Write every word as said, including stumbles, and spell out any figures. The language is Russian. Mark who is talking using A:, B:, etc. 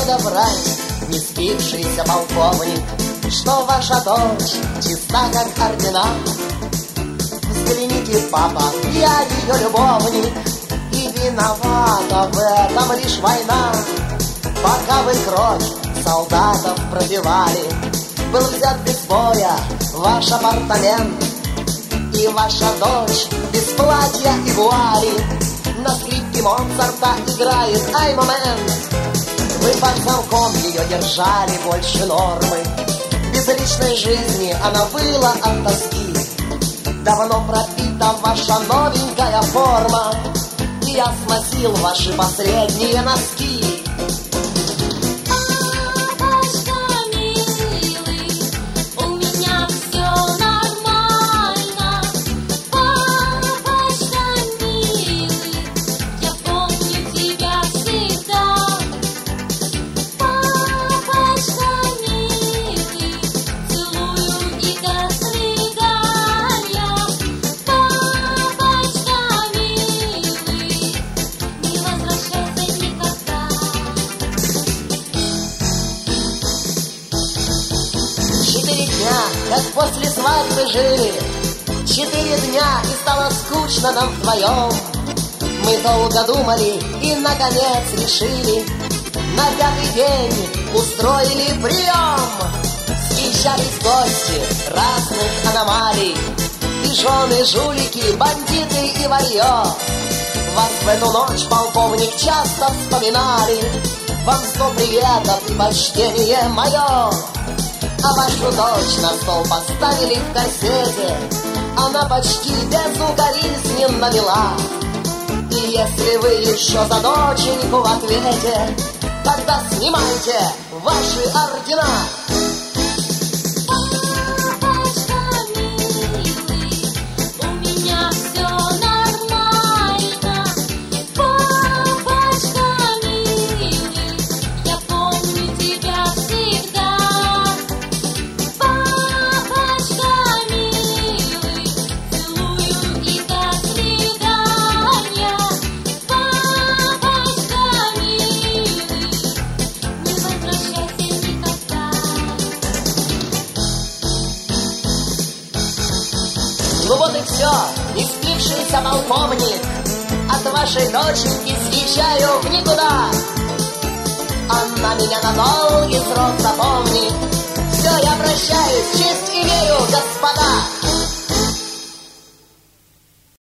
A: некогда врать, не спившийся полковник, что ваша дочь чиста, как ордена. Взгляните, папа, я ее любовник, и виновата в этом лишь война. Пока вы кровь солдатов пробивали, был взят без боя ваш апартамент, и ваша дочь без платья и вуали на скрипке Моцарта играет «Ай, момент». Вы под замком ее держали больше нормы, без личной жизни она выла от тоски. Давно пропита ваша новенькая форма, и я сносил ваши последние носки. Четыре дня, как после свадьбы жили, четыре дня, и стало скучно нам вдвоем. Мы долго думали и, наконец, решили, на пятый день устроили прием. Съезжались гости разных аномалий, пижоны, жулики, бандиты и варьё. Вас в эту ночь, полковник, часто вспоминали, вам сто приветов и почтение мое. А вашу дочь на стол поставили в кассете, она почти безукоризненно вела. И если вы еще за доченьку в ответе, тогда снимайте ваши ордена. Ну вот и все, не спившийся полковник, от вашей доченьки съезжаю в никуда. Она меня на долгий срок запомнит.